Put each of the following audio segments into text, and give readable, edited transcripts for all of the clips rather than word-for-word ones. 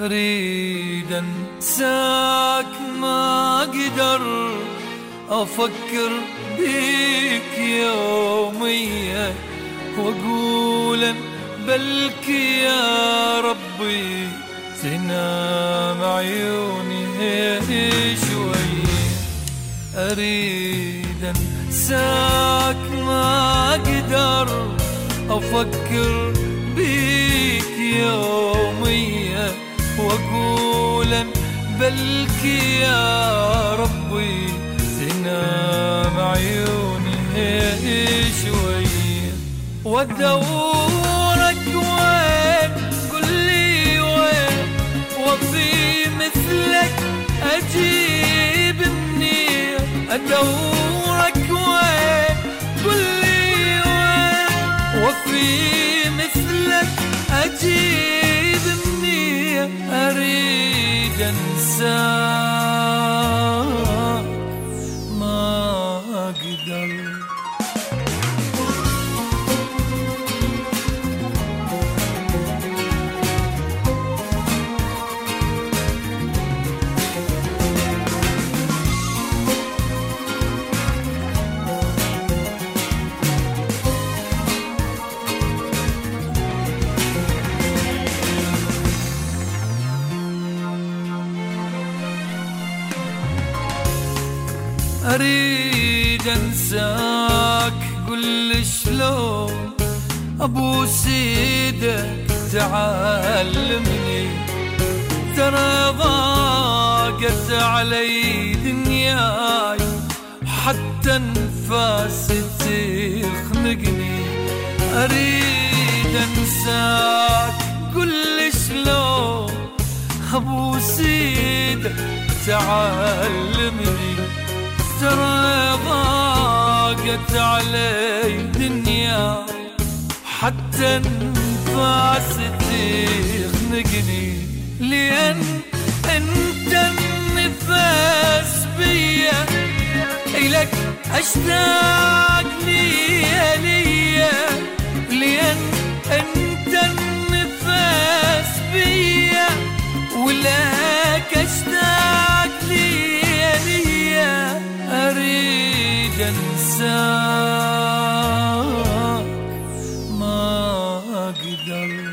أريد أنساك ما أقدر أفكر بيك يوميا وأقول بلكي يا ربي تنام عيوني شوية. أريد أنساك ما أقدر أفكر بيك يوميا وأقول بلكي يا ربي تنام عيوني شوية. وأدورك وين قلي وين وفي مثلك أجيب النية. أدورك وين قلي وين وفي مثلك أجيب النية. أريد أنساك ما أقدر. أريد أنساك قل شلون أبوس ايدك تعلمني. ترى ضاقت علي دنياي حتى انفاسي تخنقني. أريد أنساك قل شلون أبوس ايدك تعلمني. ترى ضاقت علي دنيا حتى انفاسي تخنقني. لأن انت النفس بيا إلك أشتاق ليا. لأن انت النفس بيا ولك أشتاق ليا. أريد أنساك ما أقدر.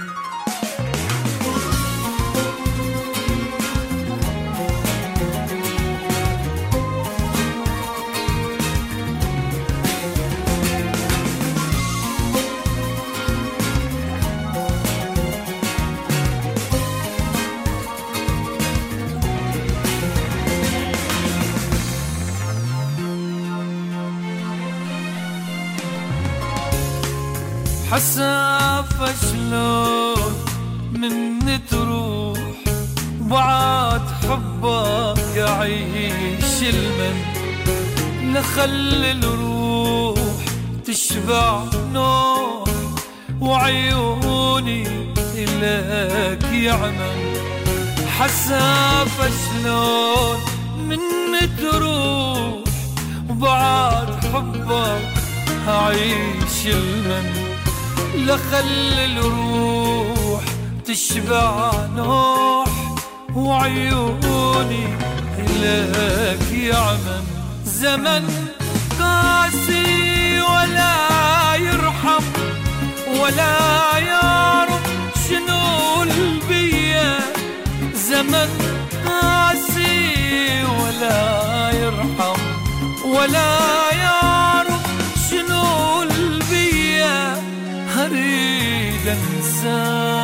حسافة شلون مني تروح بعد حبك أعيش المن. لخلي الروح تشبع نور وعيوني إليك يعمل. حسافة شلون مني تروح بعد حبك أعيش المن. لخلي الروح تشبع نوح وعيوني إليك يعمل. زمن قاسي ولا يرحم ولا يعرف شنو البية. زمن قاسي ولا يرحم ولا يعرف شنو البية. أريد أنساك